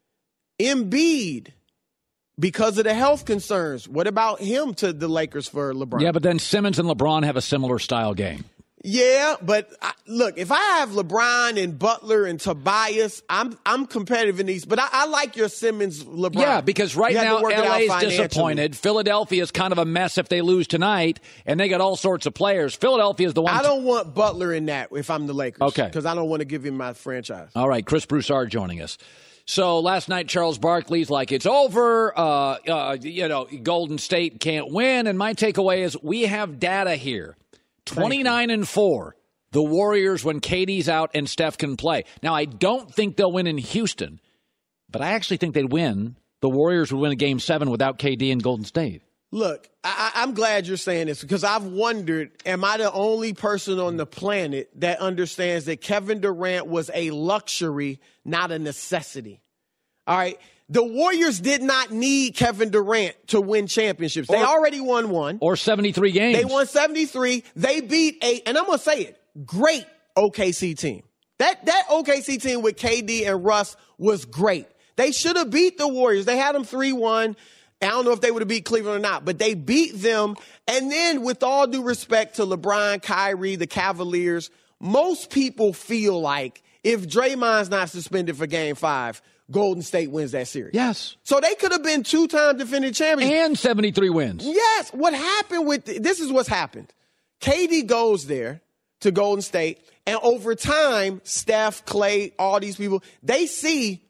Embiid, because of the health concerns. What about him to the Lakers for LeBron? Yeah, but then Simmons and LeBron have a similar style game. Yeah, but I, look, if I have LeBron and Butler and Tobias, I'm I'm competitive in these. But I, I like your Simmons, LeBron. Yeah, because right You have now to work it L out A's financially. disappointed. Philadelphia's kind of a mess if they lose tonight, and they got all sorts of players. Philadelphia's the one. I don't want Butler in that if I'm the Lakers. Okay. Because I don't want to give him my franchise. All right, Chris Broussard joining us. So last night, Charles Barkley's like, it's over. Uh, uh, you know, Golden State can't win. And my takeaway is we have data here. twenty-nine and four. The Warriors when K D's out and Steph can play. Now, I don't think they'll win in Houston, but I actually think they'd win. The Warriors would win a game seven without K D and Golden State. Look, I, I'm glad you're saying this because I've wondered, am I the only person on the planet that understands that Kevin Durant was a luxury, not a necessity? All right. The Warriors did not need Kevin Durant to win championships. They Or- already won one. Or seventy-three games. They won seventy-three. They beat a, and I'm going to say it, great O K C team. That that O K C team with K D and Russ was great. They should have beat the Warriors. They had them three one. I don't know if they would have beat Cleveland or not, but they beat them. And then with all due respect to LeBron, Kyrie, the Cavaliers, most people feel like if Draymond's not suspended for game five, Golden State wins that series. Yes. So they could have been two-time defending champions. And seventy-three wins. Yes. What happened with – this is what's happened. K D goes there to Golden State, and over time, Steph, Clay, all these people, they see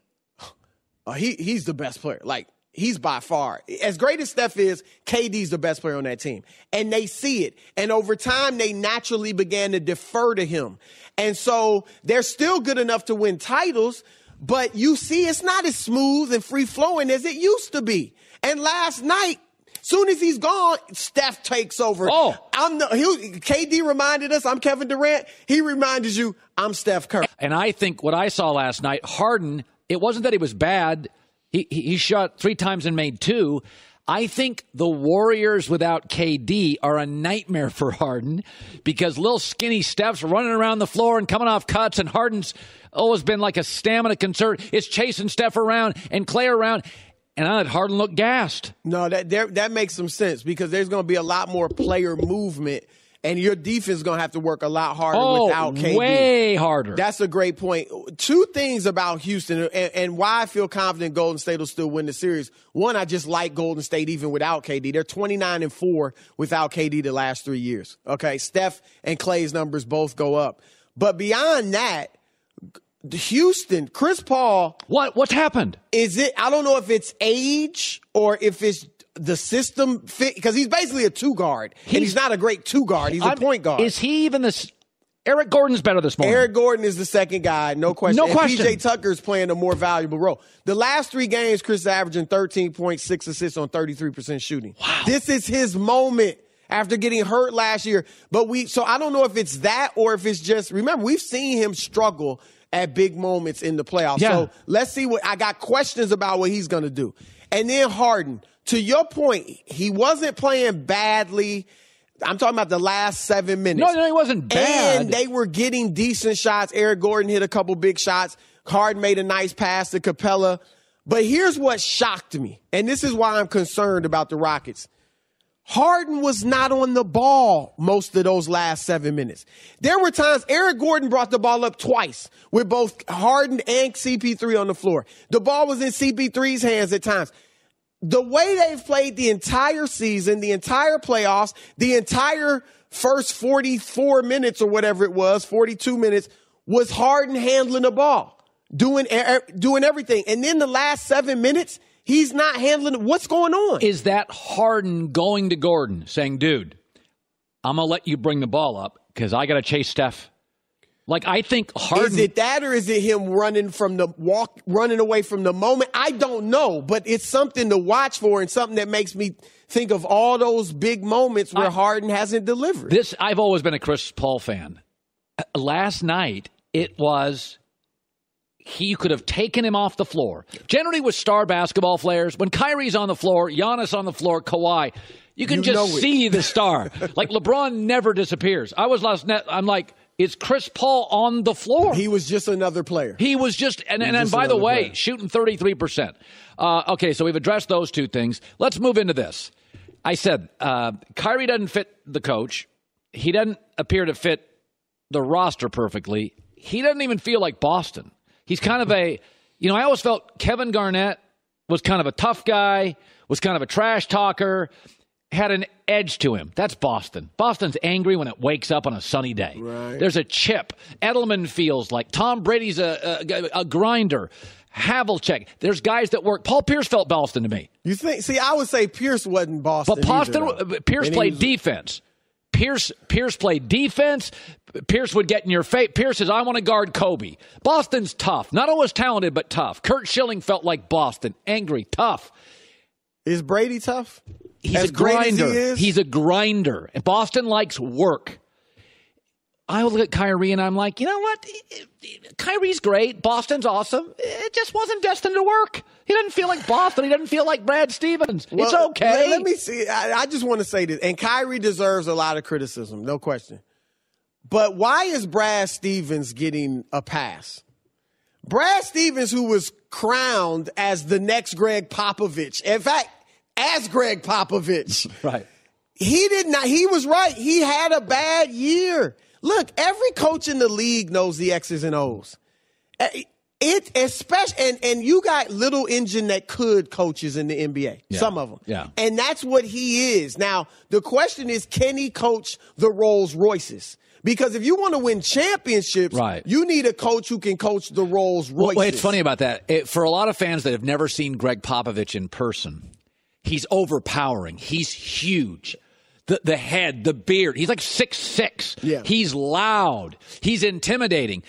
uh, he he's the best player. Like, he's by far. As great as Steph is, K D's the best player on that team. And they see it. And over time, they naturally began to defer to him. And so they're still good enough to win titles, but you see it's not as smooth and free-flowing as it used to be. And last night, soon as he's gone, Steph takes over. Oh. I'm the, he, K D reminded us, I'm Kevin Durant. He reminded you, I'm Steph Curry. And I think what I saw last night, Harden, it wasn't that he was bad. He, he, he shot three times and made two. I think the Warriors without K D are a nightmare for Harden because little skinny Steph's running around the floor and coming off cuts, and Harden's always been like a stamina concern. It's chasing Steph around and Clay around. And I let Harden look gassed. No, that there, that makes some sense because there's going to be a lot more player movement, and your defense is going to have to work a lot harder Oh, without K D. way harder. That's a great point. Two things about Houston and, and why I feel confident Golden State will still win the series. One, I just like Golden State even without K D. They're twenty-nine and four without K D the last three years. Okay, Steph and Clay's numbers both go up. But beyond that, Houston, Chris Paul. What what's happened? Is it? I don't know if it's age or if it's the system fit because he's basically a two guard, he's, and he's not a great two guard. He's a I'm, point guard. Is he even this? Eric Gordon's better this morning. Eric Gordon is the second guy, no question. No and question. P J Tucker's playing a more valuable role. The last three games, Chris is averaging thirteen point six assists on thirty-three percent shooting. Wow. This is his moment after getting hurt last year. But we, so I don't know if it's that or if it's just, remember, we've seen him struggle at big moments in the playoffs. Yeah. So let's see what, I got questions about what he's going to do. And then Harden, to your point, he wasn't playing badly. I'm talking about the last seven minutes. No, no, he wasn't bad. And they were getting decent shots. Eric Gordon hit a couple big shots. Harden made a nice pass to Capella. But here's what shocked me, and this is why I'm concerned about the Rockets. Harden was not on the ball most of those last seven minutes. There were times Eric Gordon brought the ball up twice with both Harden and C P three on the floor. The ball was in C P three's hands at times. The way they've played the entire season, the entire playoffs, the entire first forty-four minutes or whatever it was, forty-two minutes, was Harden handling the ball, doing, doing everything. And then the last seven minutes, he's not handling it. What's going on? Is that Harden going to Gordon saying, dude, I'm going to let you bring the ball up because I got to chase Steph? Like, I think Harden... Is it that or is it him running from the walk, running away from the moment? I don't know, but it's something to watch for and something that makes me think of all those big moments where I, Harden hasn't delivered. This, I've always been a Chris Paul fan. Last night, it was... He could have taken him off the floor. Generally with star basketball players, when Kyrie's on the floor, Giannis on the floor, Kawhi, you can you just see the star. Like LeBron never disappears. I was last night, I'm like, is Chris Paul on the floor? He was just another player. He was just, and, was and, and just by the way, player. shooting thirty-three percent. Uh, okay, so we've addressed those two things. Let's move into this. I said, uh, Kyrie doesn't fit the coach. He doesn't appear to fit the roster perfectly, he doesn't even feel like Boston. He's kind of a, you know, I always felt Kevin Garnett was kind of a tough guy, was kind of a trash talker, had an edge to him. That's Boston. Boston's angry when it wakes up on a sunny day. Right. There's a chip. Edelman feels like Tom Brady's a, a, a grinder. Havlicek. There's guys that work. Paul Pierce felt Boston to me. You think? See, I would say Pierce wasn't Boston. But Boston, either, Pierce and played was, defense. Pierce Pierce played defense. Pierce would get in your face. Pierce says, I want to guard Kobe. Boston's tough. Not always talented, but tough. Kurt Schilling felt like Boston. Angry, tough. Is Brady tough? He's as a grinder. He is? He's a grinder. And Boston likes work. I look at Kyrie and I'm like, you know what? Kyrie's great. Boston's awesome. It just wasn't destined to work. He doesn't feel like Boston. He doesn't feel like Brad Stevens. Well, it's okay. Let, let me see. I, I just want to say this. And Kyrie deserves a lot of criticism, no question. But why is Brad Stevens getting a pass? Brad Stevens, who was crowned as the next Greg Popovich. In fact, as Greg Popovich. Right. He did not. He was right. He had a bad year. Look, every coach in the league knows the X's and O's. It especially, and, and you got little engine that could coaches in the N B A, yeah. some of them. Yeah. And that's what he is. Now, the question is, can he coach the Rolls Royces? Because if you want to win championships, right. you need a coach who can coach the Rolls Royces. Well, it's funny about that. It, for a lot of fans that have never seen Greg Popovich in person, he's overpowering. He's huge. The the head, the beard. He's like six six. Yeah. He's loud. He's intimidating.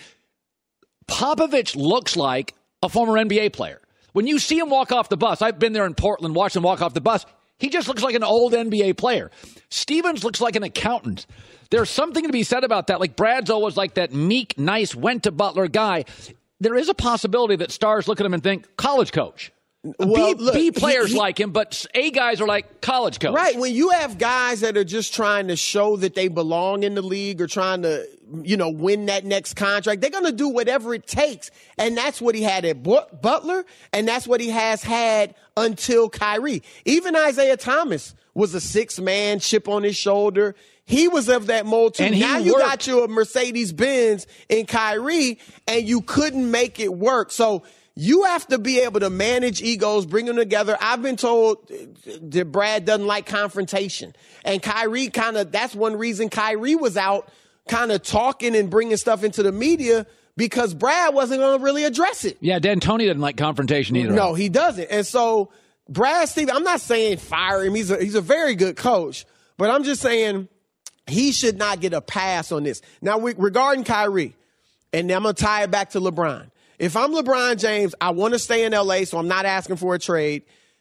Popovich looks like a former N B A player. When you see him walk off the bus, I've been there in Portland, watched him walk off the bus. He just looks like an old N B A player. Stevens looks like an accountant. There's something to be said about that. Like Brad's always like that meek, nice, went to Butler guy. There is a possibility that stars look at him and think, college coach. Well, B, look, B players he, he, like him, but A guys are like college coach. Right. When you have guys that are just trying to show that they belong in the league or trying to, you know, win that next contract, they're going to do whatever it takes. And that's what he had at Butler, and that's what he has had until Kyrie. Even Isaiah Thomas was a six-man chip on his shoulder. He was of that mold, too. And now you worked. got you a Mercedes-Benz in Kyrie, and you couldn't make it work. So you have to be able to manage egos, bring them together. I've been told that Brad doesn't like confrontation. And Kyrie kind of, that's one reason Kyrie was out kind of talking and bringing stuff into the media, because Brad wasn't going to really address it. Yeah, D'Antoni doesn't like confrontation either. No, he doesn't. And so Brad Stevens, I'm not saying fire him. He's a, he's a very good coach. But I'm just saying he should not get a pass on this. Now, we, regarding Kyrie, and I'm going to tie it back to LeBron. If I'm LeBron James, I want to stay in L A, so I'm not asking for a trade.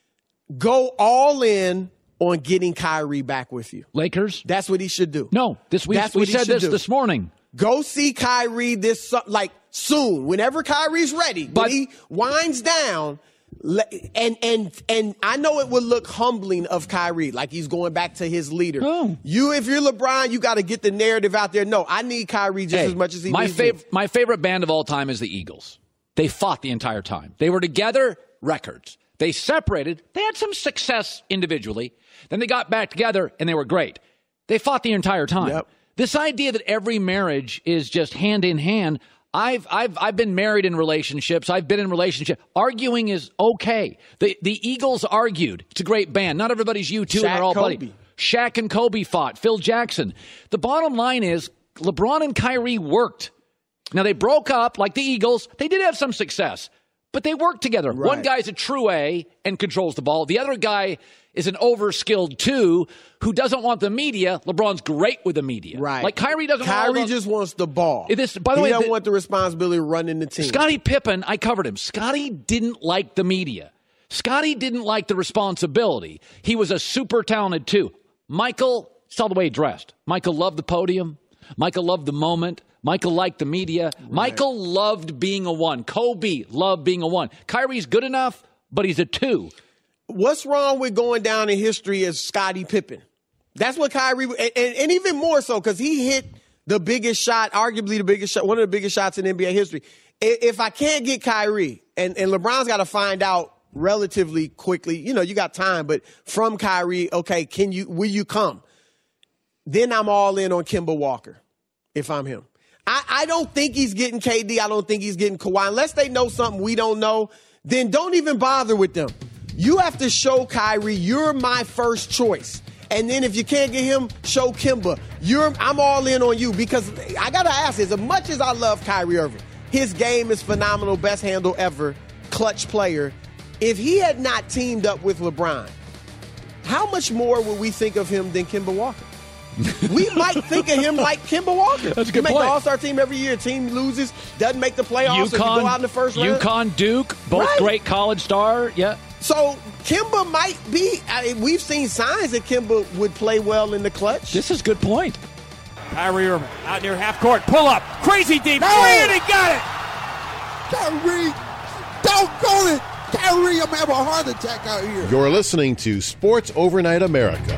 Go all in on getting Kyrie back with you. Lakers? That's what he should do. No, this we, That's we what he said should this do. this morning. Go see Kyrie this, like, soon. Whenever Kyrie's ready. But when he winds down, and and and I know it would look humbling of Kyrie, like he's going back to his leader. Oh. You, if you're LeBron, you got to get the narrative out there. No, I need Kyrie just Hey, as much as he my needs fav- me. My favorite band of all time is the Eagles. They fought the entire time. They were together, records. They separated. They had some success individually. Then they got back together, and they were great. They fought the entire time. Yep. This idea that every marriage is just hand in hand, I've I've I've been married in relationships. I've been in relationships. Arguing is okay. The the Eagles argued. It's a great band. Not everybody's U two, and Shaq, they're all Kobe. buddy. Shaq and Kobe fought. Phil Jackson. The bottom line is LeBron and Kyrie worked. Now, they broke up like the Eagles. They did have some success, but they worked together. Right. One guy's a true A and controls the ball. The other guy is an overskilled two who doesn't want the media. LeBron's great with the media. Right. Like Kyrie doesn't want Kyrie all the- just wants the ball. It is- by the he way, doesn't the- want the responsibility of running the team. Scottie Pippen, I covered him. Scottie didn't like the media. Scottie didn't like the responsibility. He was a super talented two. Michael saw the way he dressed. Michael loved the podium. Michael loved the moment. Michael liked the media. Right. Michael loved being a one. Kobe loved being a one. Kyrie's good enough, but he's a two. What's wrong with going down in history as Scottie Pippen? That's what Kyrie, and, and, and even more so because he hit the biggest shot, arguably the biggest shot, one of the biggest shots in N B A history. If I can't get Kyrie, and, and LeBron's got to find out relatively quickly, you know, you got time, but from Kyrie, okay, can you, will you come? Then I'm all in on Kemba Walker if I'm him. I, I don't think he's getting K D. I don't think he's getting Kawhi. Unless they know something we don't know, then don't even bother with them. You have to show Kyrie, you're my first choice. And then if you can't get him, show Kemba. You're, I'm all in on you because I got to ask, as much as I love Kyrie Irving, his game is phenomenal, best handle ever, clutch player. If he had not teamed up with LeBron, how much more would we think of him than Kemba Walker? We might think of him like Kemba Walker. That's a good he make point. the All-Star team every year. Team loses, doesn't make the playoffs, or UConn, go out in the first round. UConn, Duke, both Right. great college star. Yeah. So Kemba might be. I mean, we've seen signs that Kemba would play well in the clutch. This is a good point. Kyrie Irving out near half court. Pull up. Crazy deep. No. Three, and he got it. Kyrie, don't go it. Kyrie, I'm having a heart attack out here. You're listening to Sports Overnight America.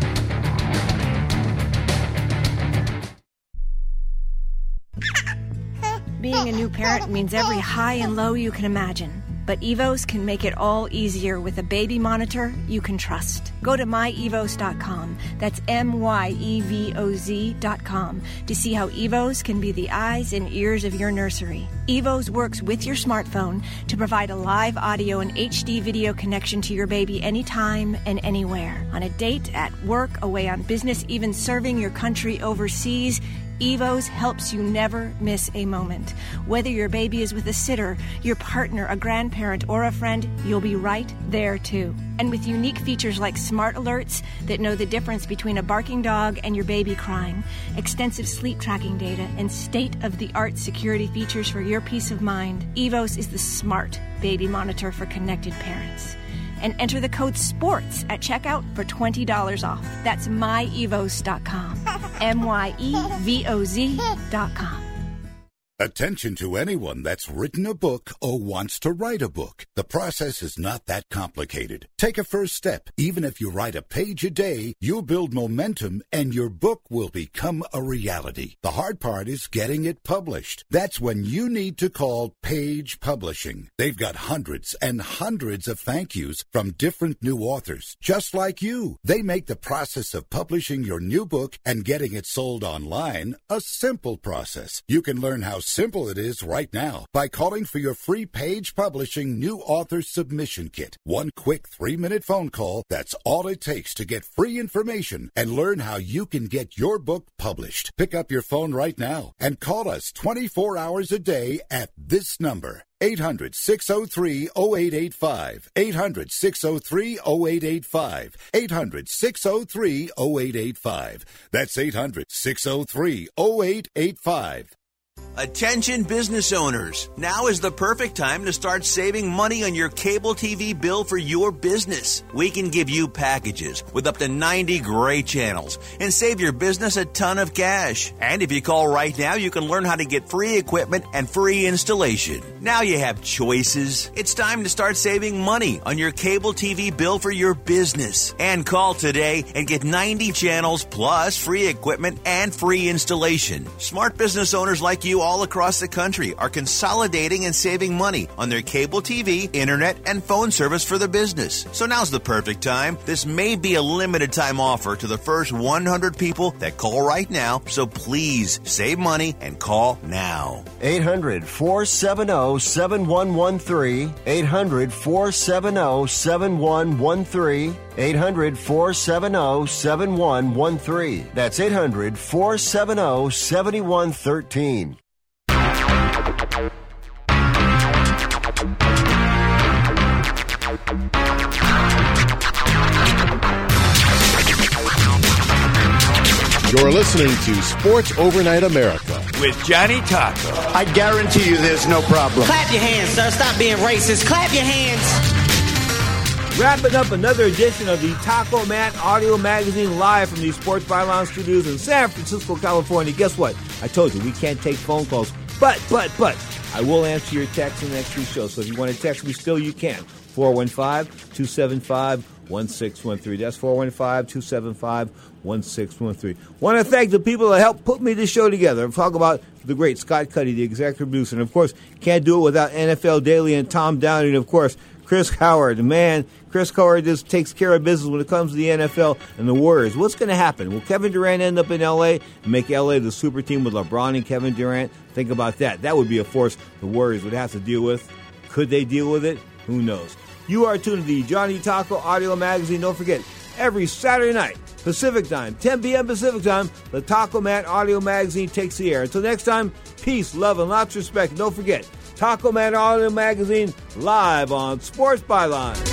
Being a new parent means every high and low you can imagine. But Evos can make it all easier with a baby monitor you can trust. Go to my evos dot com, that's M Y E V O Z dot com, to see how Evos can be the eyes and ears of your nursery. Evos works with your smartphone to provide a live audio and H D video connection to your baby anytime and anywhere. On a date, at work, away on business, even serving your country overseas, Evos helps you never miss a moment. Whether your baby is with a sitter, your partner, a grandparent, or a friend, you'll be right there too. And with unique features like smart alerts that know the difference between a barking dog and your baby crying, extensive sleep tracking data, and state-of-the-art security features for your peace of mind, Evos is the smart baby monitor for connected parents. And enter the code SPORTS at checkout for twenty dollars off. That's my evos dot com. M Y E V O Z dot com. Attention to anyone that's written a book or wants to write a book. The process is not that complicated. Take a first step. Even if you write a page a day, you'll build momentum and your book will become a reality. The hard part is getting it published. That's when you need to call Page Publishing. They've got hundreds and hundreds of thank yous from different new authors, just like you. They make the process of publishing your new book and getting it sold online a simple process. You can learn how simple it is right now by calling for your free Page Publishing new author submission kit. One quick three-minute phone call, that's all it takes to get free information and learn how you can get your book published. Pick up your phone right now and call us twenty-four hours a day at this number. eight hundred, six oh three, oh eight eight five. eight hundred, six oh three, oh eight eight five. eight hundred, six oh three, oh eight eight five. That's eight hundred, six oh three, oh eight eight five. Attention business owners. Now is the perfect time to start saving money on your cable T V bill for your business. We can give you packages with up to ninety great channels and save your business a ton of cash. And if you call right now, you can learn how to get free equipment and free installation. Now you have choices. It's time to start saving money on your cable T V bill for your business. And call today and get ninety channels plus free equipment and free installation. Smart business owners like you all across the country are consolidating and saving money on their cable T V, internet, and phone service for the business. So now's the perfect time. This may be a limited time offer to the first one hundred people that call right now, so please save money and call now. eight hundred, four seven zero, seven one one three. eight hundred, four seven zero, seven one one three. eight hundred, four seven zero, seven one one three. That's eight hundred, four seven zero, seven one one three. You're listening to Sports Overnight America with Johnny Taco. I guarantee you there's no problem. Clap your hands, sir. Stop being racist. Clap your hands. Wrapping up another edition of the Taco Man Audio Magazine live from the Sports Byline Studios in San Francisco, California. Guess what? I told you, we can't take phone calls, but, but, but, I will answer your text in the next few shows. So if you want to text me still, you can. four one five, two seven five, one six one three. That's four one five, two seven five, one six one three. Want to thank the people that helped put me this show together. I'm talking about the great Scott Cuddy, the executive producer. And, of course, can't do it without N F L Daily and Tom Downey. And, of course, Chris Howard. Man, Chris Howard just takes care of business when it comes to the N F L and the Warriors. What's going to happen? Will Kevin Durant end up in L A and make L A the super team with LeBron and Kevin Durant? Think about that. That would be a force the Warriors would have to deal with. Could they deal with it? Who knows? You are tuned to the Johnny Taco Audio Magazine. Don't forget, every Saturday night, Pacific Time, ten p.m. Pacific Time, the Taco Man Audio Magazine takes the air. Until next time, peace, love, and lots of respect. And don't forget, Taco Man Audio Magazine live on Sports Byline.